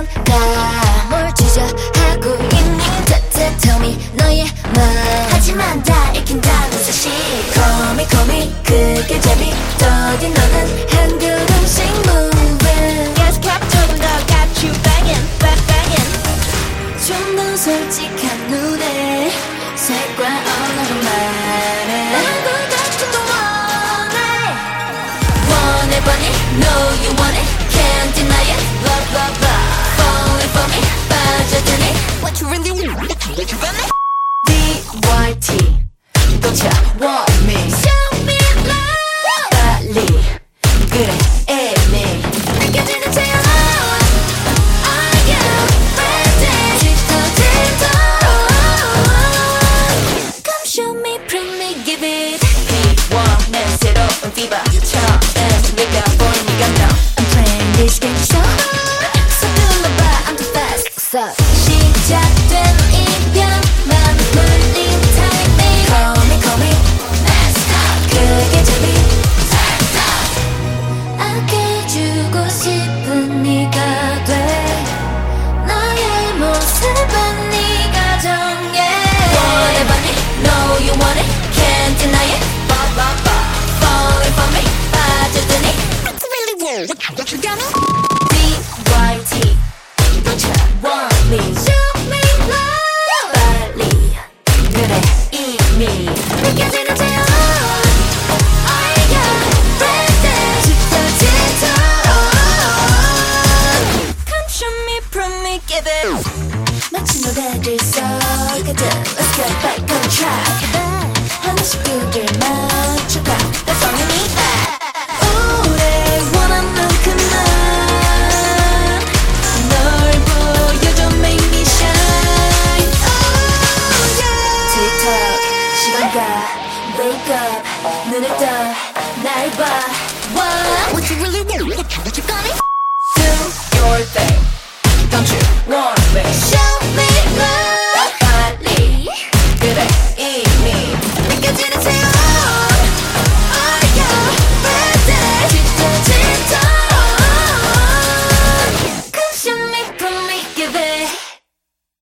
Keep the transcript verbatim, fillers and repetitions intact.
넌 다 뭘 주저하고 있니? Tell me 너의 맘 하지만 다 읽힌 다는 사실 Call me call me 그게 재밌더니 너는 한 걸음씩 moving Yes cap 조금 더 got you banging back banging 좀 더 솔직한 눈에 색과 언어로 말해 난 그것도 원해 원해 보니 know you want it can't deny it blah blah blah falling for me 빠져드니 what you really want what you really D Y T Don't you want me Show me love 빨리 그래 애미 느껴지는 태양 Are you ready 짙어 짙어 Come show me bring me give it 비워낸 새로운 fever처럼 내가 보이니 간다 I'm playing this game so hard So 눌러봐 I'm the best so 시작된 이변 맘 물린 타이밍 Call me call me master 그게 재밌어 아껴주고 싶은 네가 돼 나의 모습은 네가 정해 원해 보니 know you want it can't deny it blah blah blah falling for me 빠져드니 I really want what you got me D Y T Don't you want me Show me love 빨리 그래 이미 느껴지는 태양 Are you ready 짙어 짙어 Come show me prove me give it 마치 노래를 써가듯 Let's get back on track 하나씩 두개 맞춰가 That's all you need 오래 원한 만큼 난 널 보여줘 make me shine Oh yeah TikTok 시간 가 wake up 눈을 떠 날 봐 What What you really want What you got me Do your thing Don't you want